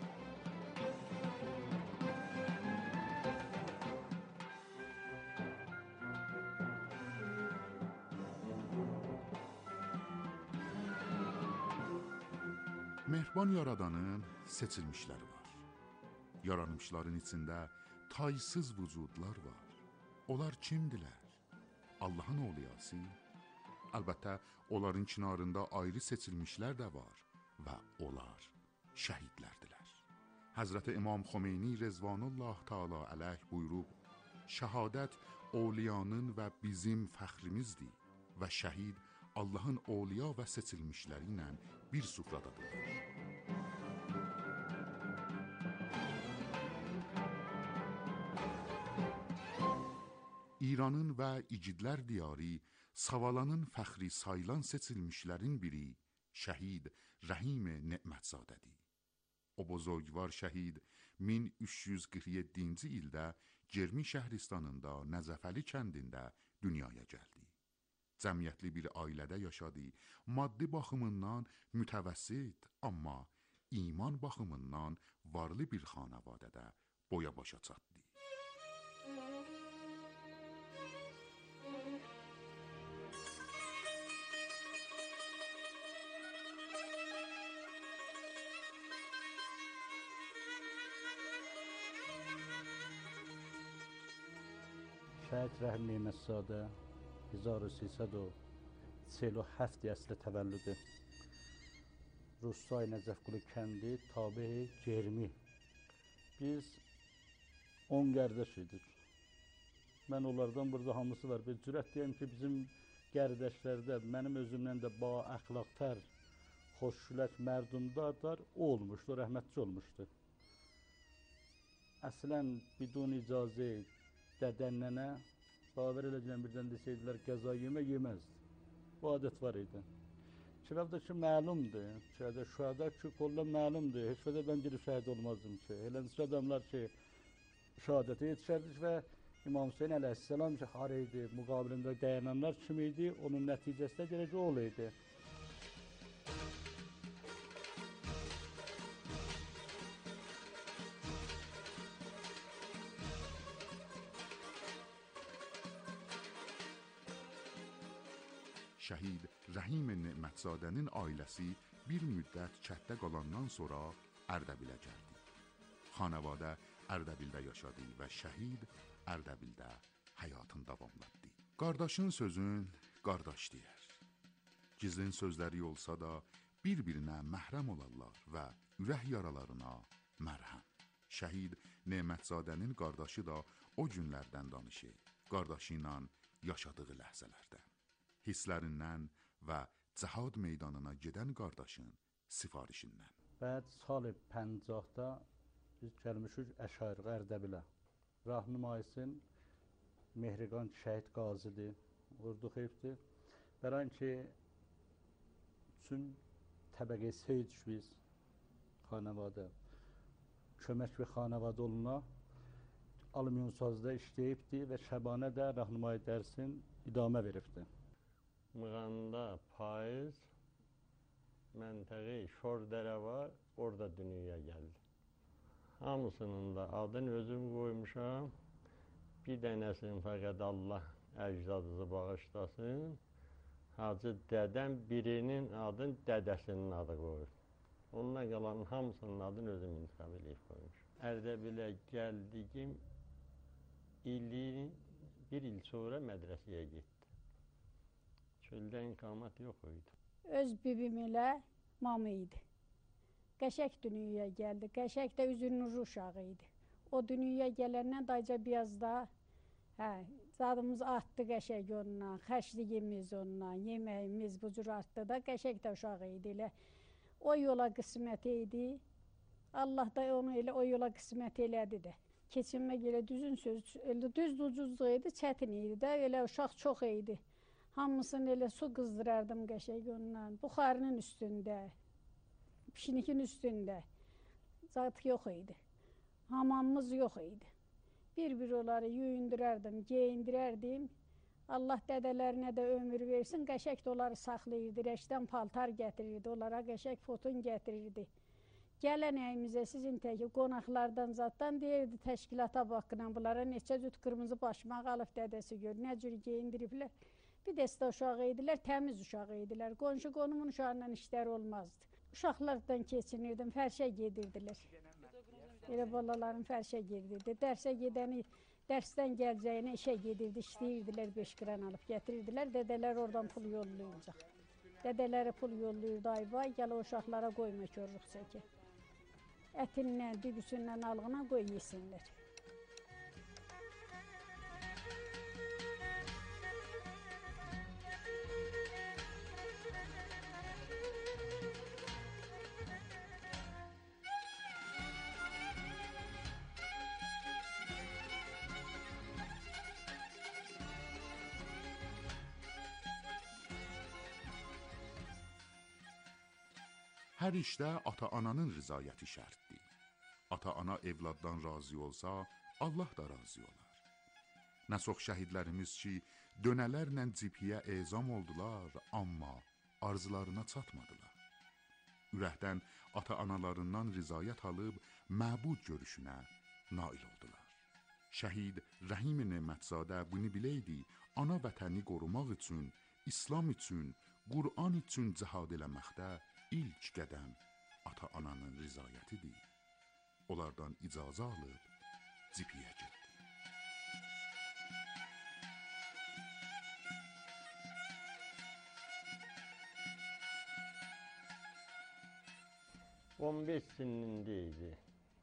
[SPEAKER 3] Mehriban Yaradanın seçilmişləri var. Yaranmışların içində taysız vücudlar var. Onlar kimdilər? Allahın oğluyası? Əlbəttə, onların kinarında ayrı seçilmişlər də var və onlar şəhidlərdilər. Həzrəti İmam Xomeyni Rezvanullah Teala əleyh buyurub, şəhadət oğliyanın və bizim fəxrimizdir və şəhid Allahın oğliya və seçilmişləri ilə bir sufradadır. İranın və icidlər diyarı, Savalanın fəxri sayılan seçilmişlərin biri şəhid Rəhim Nemətzadədir. O buzurgvar şəhid min üç yüz qırx yeddinci ildə Cermi şəhristanında Nəzəfəli kəndində dünyaya gəldi. Cəmiyyətli bir ailədə yaşadı, maddi baxımından mütəvəssit, amma iman baxımından varlı bir xanavadədə boya başa çatdı.
[SPEAKER 4] شهید رحیم نعمتزاده هزار و سیصد و چهل و هفت اصل تولد روستای نجفقلی kəndi tabe Cermi. Biz on qardaşıydık. Mən onlardan burada hamısı var. Bir cürət deyəm ki, bizim qardaşlərdə mənim özümdən də ba əxlaqtər, xoşgülək, mərdumdar olmuşdu, rəhmətli olmuşdu. Əslən bidun icazə dədən nənə baver edəcəm birdən desəydilər qəza yemə yeməzdi. Bu adət var idi. Çıraqda ki məlumdur, şəhədə şühədə ki kolla məlumdur. Heç vədə ben girib şəhid olmazdım ki. Eləncə adamlar ki şəhadətə yetişərdik və İmam Hüseyin əleyhisselam ki har idi, müqabilində dayananlar kim idi, onun nəticəsində gələcək oğlu idi.
[SPEAKER 3] Şəhid Rəhim Nemətzadənin ailəsi bir müddət kətdə qalandan sonra Ərdəbilə gəldi. Xanavadə Ərdəbildə yaşadı və şəhid Ərdəbildə həyatını davamladı. Qardaşın sözün qardaş deyər. Gizlin sözləri olsa da bir-birinə məhrəm olarlar və ürək yaralarına mərhəm. Şəhid Nemətzadənin qardaşı da o günlərdən danışır, qardaşı ilə yaşadığı ləhzələrdən. Hisslərindən və cəhad meydanına gedən qardaşın sifarişindən.
[SPEAKER 4] Bəd sal پنجاهda Biz gəlmişik Əşariqə Ərdəbilə. Rahnumayısın Mehriqan şəhid qazidir. Ordu xeyfdir. Bəran ki, üçün təbəqə seydik biz xanəvadə. Kömək və xanəvadə oluna alüminium sazda işləyibdi və Şəbanə də Rahnumayı dərsin idamə veribdi.
[SPEAKER 2] Mığanda payız məntəqi Şordərə var, orada dünyaya gəldi. Hamısının da adını özüm qoymuşam. Bir dənəsini fəqət Allah əcdadınızı bağışlasın. Hacı dədəm birinin adını dədəsinin adı qoyur. Onunla qalan hamısının adını özüm intikab edib qoymuşam. Ərdəbilə gəldiyim ilin bir il sonra mədrəsəyə getdi. Çöldə inqamət yox idi.
[SPEAKER 5] Öz bibim ilə mamı idi. Qəşək dünyaya gəldi. Qəşək də üzünün uşağı idi. O dünyaya gələndən dayca biraz da hə, zadımız artdı qəşək onunla, xərcliyimiz onunla, yeməyimiz bu cür artdı da qəşək də uşağı idi elə. O yola qismət idi. Allah da onu elə o yola qismət elədi də. Keçinmək elə düzün söz, elə düz ucuzluq idi, çətin idi də, elə uşaq çox idi. Hamısını elə su qızdırardım qəşək onunla, buxarının üstündə, pişinikin üstündə. Zat yox idi. Hamamımız yox idi. Bir-bir onları yuyundurardım, geyindirərdim. Allah dədələrinə də ömür versin, qəşək də onları saxlayırdı. Rəşdən paltar gətirirdi, onlara qəşək fotun gətirirdi. Gələn əyimizə sizin təki qonaqlardan zatdan deyirdi, təşkilata baxınan bunlara neçə cüt qırmızı başmaq alıb dədəsi gör, nə cür geyindiriblər. Bir dəstə uşağı idilər, təmiz uşağı idilər. Qonşu qonumun uşağıyla işlər olmazdı. Uşaqlardan keçinirdim, fərşə gedirdilər. Elə balaların fərşə gedirdi. Dərsə gedəni, dərsdən gələcəyinə işə gedirdi, işləyirdilər, beş qıran alıb gətirirdilər. Dədələr oradan pul yollayacaq. Dədələri pul yollayırdı, ay vay, gəl o uşaqlara qoyma körlük çəkə. Ətindən, dügüsündən alğına qoy yesinlər.
[SPEAKER 3] Hər işdə ata-ananın rızayəti şərtdir. Ata-ana evladdan razı olsa, Allah da razı olar. Nə çox şəhidlərimiz ki, dönələrlə cibhiyə ezam oldular, amma arzularına çatmadılar. Ürəkdən ata-analarından rızayət alıb, məbud görüşünə nail oldular. Şəhid Rəhim Nemətzadə bunu biləydi, ana vətəni qorumaq üçün, İslam üçün, Qur'an üçün cihad eləməkdə İlk qədəm ata-ananın rızayətidir. Onlardan icazə alıb cibhiyə getdi.
[SPEAKER 2] on beş sinində idi.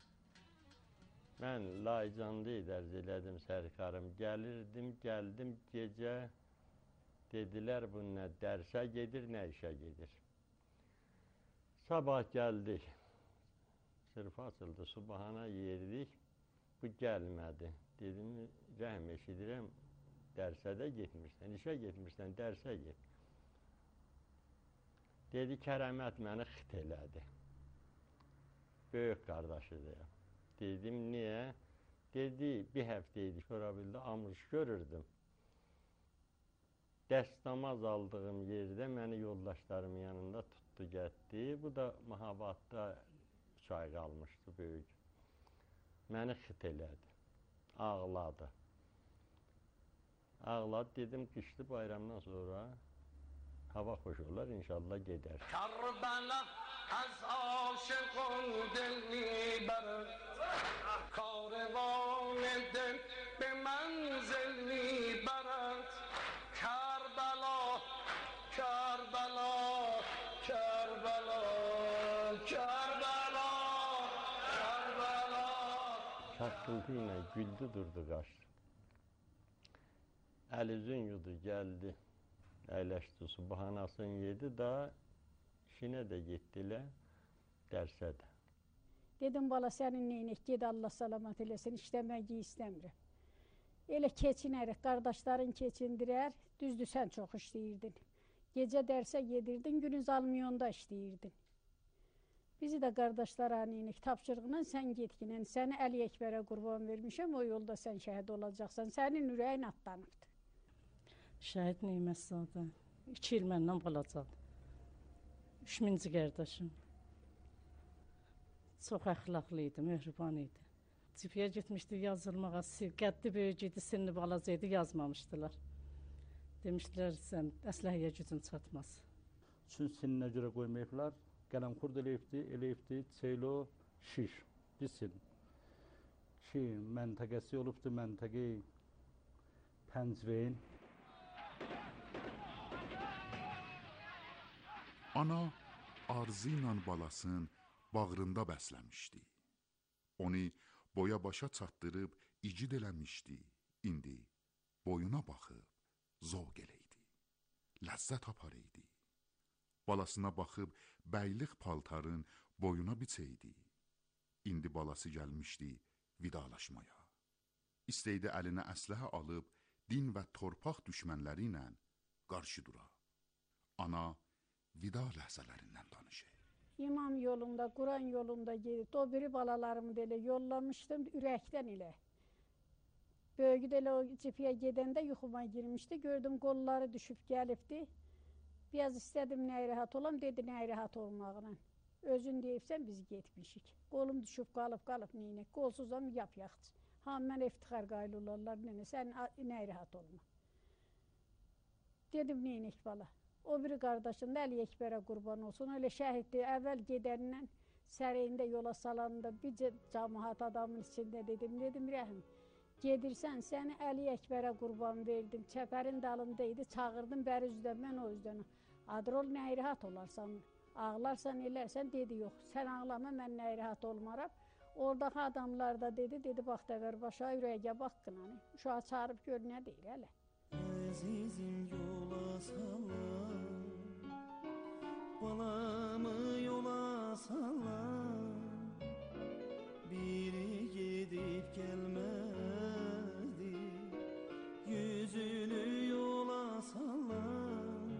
[SPEAKER 2] Mən Laycanda dərz elədim sərkarım. Gəlirdim, gəldim gecə. Dedilər bu nə dərsə gedir, nə işə gedir. Sabah gəldik, sırf açıldı, subahana yerdik, bu gəlmədi. Dedim, rəhm eşidirəm, dərsə də getmirsən, işə getmirsən, dərsə get. Dedi, Kərəmət məni xit elədi. Böyük qardaşıdır. Dedim, niyə? Dedi, bir həftə idi, sonra bildi, amrış görürdüm. Dəstəmaz aldığım yerdə məni yoldaşlarımın yanında tutdu. Getdi. Bu da Mahabatda üç ay qalmışdı böyük. Məni xit elədi. Ağladı. Ağladı, dedim qışlı bayramdan sonra hava xoş olar, inşallah gedər.
[SPEAKER 21] Karbala az aşıqın dilni bərər, karvan edin be mənzilni bərər. Karbala, Karbala, Karbala, Karbala, Karbala.
[SPEAKER 2] Çakkıntı ilə güldü durdu qaç. Əlüzün yudu gəldi. Əyləşdi, subhanasını yedi da işinə də getdilər, dərsə də.
[SPEAKER 5] Dedim, bala sənin neynək, ged Allah salamat eləsin, işləməyi istəmirəm. Elə keçinərik, qardaşların keçindirər, düzdür sən çox işləyirdin. Gecə dərsə gedirdin, günüz almiyonda işləyirdin. Bizi də qardaşlara neynək, tapşırığına sən getginən, səni Əli Əkbərə qurban vermişəm, o yolda sən şəhid olacaqsan, sənin ürəyin atlanıbdır.
[SPEAKER 9] Şəhid Neymətzadə, iki il məndən balacadır. Üç minci qardaşım. Çox əxlaqlı idi, möhrüban idi. Cipiyə getmişdi yazılmağa, qəddi böyük idi, sinni balaca idi, yazmamışdılar. Demişdilər, sən əsləhəyə gücün çatmaz.
[SPEAKER 4] Çün sinninə görə qoymayıblar, qələmxurd eləyibdi, eləyibdi, çeylo, şiş, bir sin. Ki, məntəqəsi olubdu, məntəqi Pəncveyn.
[SPEAKER 3] Ana arzu ilə balasını bağrında bəsləmişdi. Onu boya başa çatdırıb icid eləmişdi. İndi boyuna baxıb zovq eləydi. Ləzzət apar idi. Balasına baxıb bəylik paltarın boyuna biçəydi. İndi balası gəlmişdi vidalaşmaya. İstəydi əlinə əsləhə alıb din və torpaq düşmənləri ilə qarşı dura. Ana vida ləhzələrindən danışır.
[SPEAKER 5] İmam yolunda, Quran yolunda gedib, o biri balalarımı da elə yollamışdım, ürəkdən elə. Böyüyü də elə o cipiyə gedəndə yuxuma girmişdi, gördüm qolları düşüb gəlibdi. Biraz istədim nəyə rahat olam, dedi nəyə rahat olmağına. Özün deyibsən biz getmişik. Qolum düşüb qalıb qalıb neynək, qolsuzam yap yaxçı. Ha, mən iftixar qaylı olarlar, nənə, sən nəyə rahat olma. Dedim neynək bala. O biri qardaşım da Əli Əkbərə qurban olsun. Öyle şəhiddir, əvvəl gedəndən sərəyində yola salanda bir cəmahat adamın içində dedim, dedim rəhim. Gedirsən, səni Əli Əkbərə qurban verdim, çəpərin dalındaydı, çağırdım bəri üzdən, mən o üzdən. Adrol nəyə rahat olarsan, ağlarsan, elərsən, dedi yox, sən ağlama, mən nəyə rahat olmaram. Oradakı adamlar da dedi, dedi bax dəvər başa, ürəyə baxqın, hani. Uşağı çağırıb gör nə deyir, hələ.
[SPEAKER 16] Əzizim yola salar, balamı yola salar, biri gedib gəlmədi, yüzünü yola salar,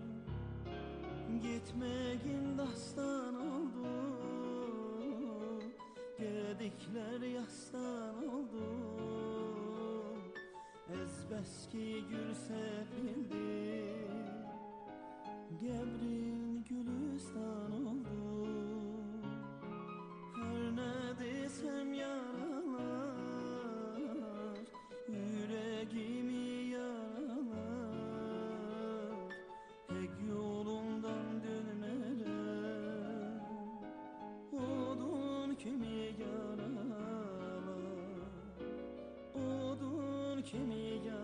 [SPEAKER 16] getməyin dastan oldu, gediklər yastan oldu. Əzbəs ki gül səpildi, qəbrin gülistan oldu. Hər nə desəm yaralar, ürəyimi yaralar. Həq yolundan dönmərəm, odun kimi yaralar, odun kimi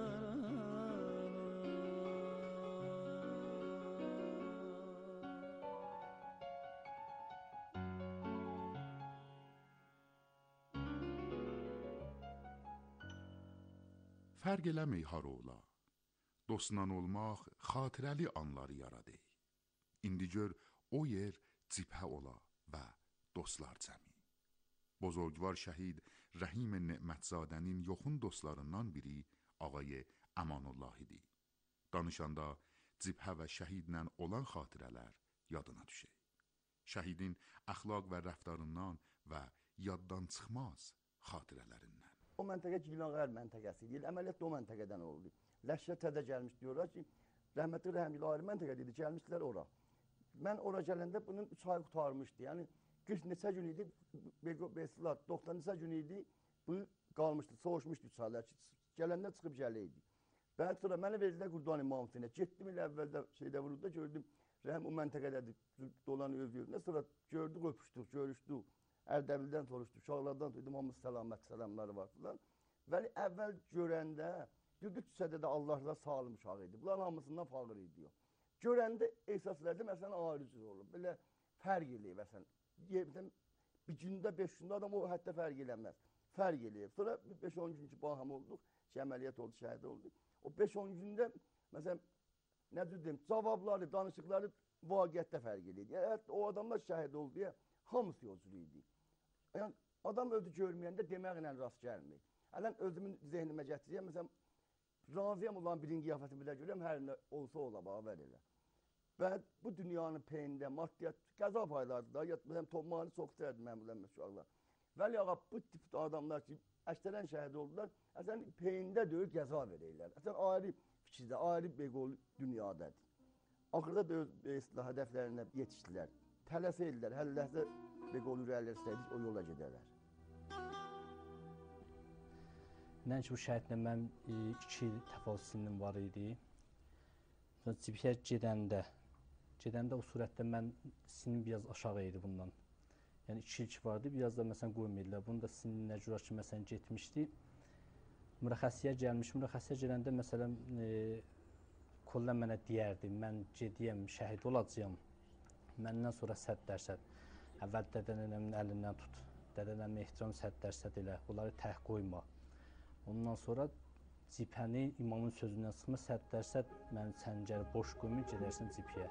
[SPEAKER 3] Fərq eləmək har ola, dostla olmaq xatirəli anları yaradı. İndi gör o yer cibhə ola və dostlar cəmi. Bozorgvar şəhid Rəhim Nemətzadənin yoxun dostlarından biri ağay Əmanullah idi. Danışanda cibhə və şəhidlə olan xatirələr yadına düşür. Şəhidin əxlaq və rəftarından və yaddan çıxmaz xatirələrindən.
[SPEAKER 10] O məntəqə Gilanqər məntəqəsi deyil, əməliyyat da o məntəqədən oldu. Ləşkər tədə gəlmiş diyorlar ki, rəhmətli Rəhimli ayrı məntəqə dedi, gəlmişdilər ora. Mən ora gələndə bunun üç ay qutarmışdı, yəni qırx neçə gün idi, doxsan neçə gün idi, bu qalmışdı, soğuşmuşdu üç aylar ki, gələndə çıxıb gələydi. Bəli, sonra mənə verdilər Qurdan İmamısinə, getdim ilə əvvəldə şeydə vuruldu, gördüm, Rəhim o məntəqədədir, dolan özlüyündə, sonra gördük, öpüşdük, görüşdük. Ərdəbildən soruşdu, uşaqlardan duydum, hamısı səlamət, səlamları var filan. Vəli əvvəl görəndə, dürdü küçədə də Allahla sağlam uşaq idi. Bunların hamısından fağır idi. Görəndə ehsas verdi, məsələn, ayrı cür olur. Belə fərq eləyib, məsələn. Bir gündə, beş gündə adam o hətta fərq eləməz. Fərq eləyib. Sonra beş on gün ki, baham olduq, ki, əməliyyat oldu, şəhid oldu. O beş on gündə, məsələn, nə deyim, cavabları, danışıqları vaqiyyətdə fərq eləyib. Yəni, o adamlar şəhid oldu deyə, hamısı yolculuq idi. Yəni, Adam özü görməyəndə deməklə rast gəlmir. Ələn özümün zehnimə gətirəyəm, məsələn, razıyam olan birinin qiyafətini bilə görəm, hər nə olsa ola, bax, elə. Və bu dünyanın peyində, maddiyyat, qəza paylardır da, məsələn, Tommanı çox istərdim mən bilən uşaqlar. Vəli ağa, bu tip adamlar ki, əksərən şəhid oldular, əslən, peyində deyil, qəza verirlər. Əslən, ayrı fikirdə, ayrı beqol dünyadadır. Axırda da öz islah hədəflərinə yetişdilər. Tələsəydilər, hər ləhzə beqol ürəklərsəydik, o yola gedərlər.
[SPEAKER 8] Nəinki bu şəhidlə mən iki il təfavüt sinnim var idi. Cibhə gedəndə, gedəndə o surətdə mən sinnim biraz aşağı idi bundan. Yəni iki il ki vardı, biraz da məsələn qoymayırlar. Bunu da sinninə görə ki, məsələn getmişdi. Mürəxəssiyə gəlmiş, mürəxəssiyə gələndə məsələn e, kollan mənə deyərdi, mən gediyəm, şəhid olacağam. Məndən sonra sədd dərsəd. Əvvəl dədənəmin əlindən tut, dədənəmin ehtiram sədd dərsəd elə, bunları tək qoyma. Ondan sonra cibhəni imamın sözündən çıxma, sədd dərsəd mən səncəri boş qoymayın, gedərsən cibhəyə.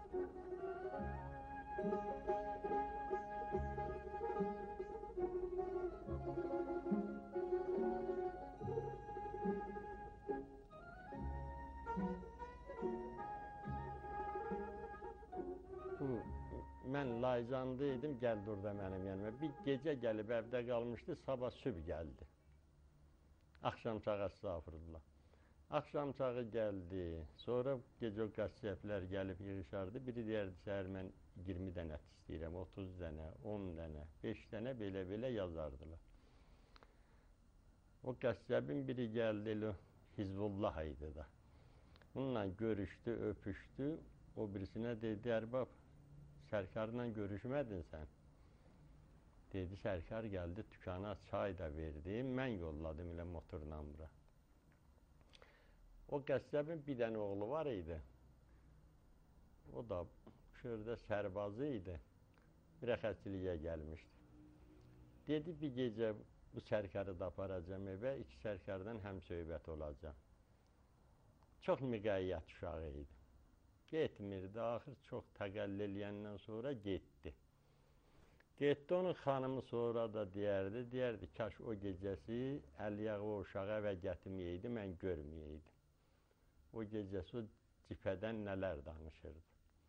[SPEAKER 2] Mən Laycanda idim, gəldi orada mənim yanıma. Bir gecə gəlib evdə qalmışdı, sabah sübh gəldi. Axşam çağı estağfurullah. Axşam çağı gəldi, sonra gecə o qəssəblər gəlib yığışardı. Biri deyərdi, səhər mən iyirmi dənə istəyirəm, otuz dənə, on dənə, beş dənə belə-belə yazardılar. O qəssəbin biri gəldi, Hizbullah idi da. Bununla görüşdü, öpüşdü. O birisinə dedi, ərbab, Sərkarla görüşmədin sən. Dedi, Sərkar gəldi, tükana çay da verdi, mən yolladım ilə motorla bura. O qəssəbin bir dənə oğlu var idi. O da Kürdə sərbazı idi. Mürəxəssiliyə gəlmişdi. Dedi, bir gecə bu Sərkarı da aparacam evə, iki Sərkardan həm söhbət olacam. Çox müqəyyət uşağı idi. Getmirdi, axır çox təqəll eləyəndən sonra getdi. Getdi, onun xanımı sonra da deyərdi, deyərdi, kaş o gecəsi əliyağı o uşağı və gətirməyəydi, mən görməyəydim. O gecəsi o cibhədən nələr danışırdı.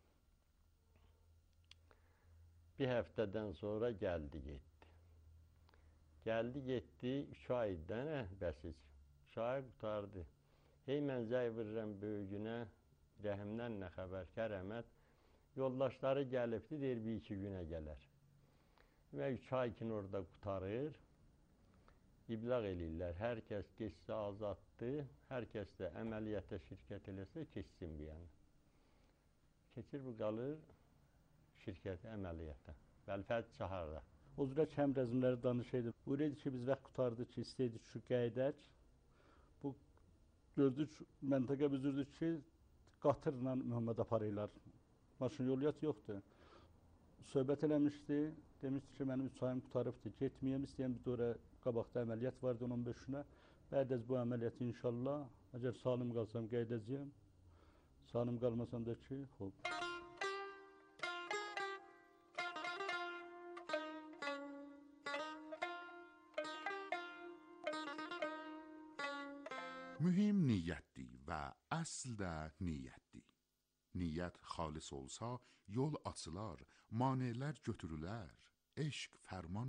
[SPEAKER 2] Bir həftədən sonra gəldi, getdi. Gəldi, getdi, üç aydan bəsiz. Üç ay qutardı. Hey, mən zəy vurıram böyüyünə, Rəhimdən nə xəbər, Kərəmət, yoldaşları gəlibdi, deyir, bir iki günə gələr. Və üç ay ki, orada qutarır, iblaq eləyirlər, hər kəs keçsə azaddı, hər kəs də əməliyyata şirkət eləsə, keçsin bir yana. Keçir, bu qalır şirkəti əməliyyata, Bəlfəd Çaharda.
[SPEAKER 4] O cürə ki, həm rəzmləri danışaydı. Buyuraydı ki, biz vaxt qutardı ki, istəydik şu qəydək. Bu, gördük, məntəqə büzürdük ki, qatırla Muhammed aparırlar. Maşın yoluyat yoxdur. Söhbət eləmişdi, demişdi ki, mənim üç ayım qutarıbdır, getməyəm, istəyəm bir dörə qabaqda əməliyyat vardı on beşinə. Bədəz bu əməliyyatı inşallah, əgər salim qalsam qeydəcəyəm, salim qalmasam da ki, xob.
[SPEAKER 3] Mühim niyyətdir və əsl də niyyətdir. Niyyət xalis olsa, yol açılar, maneələr götürülər, eşq fərman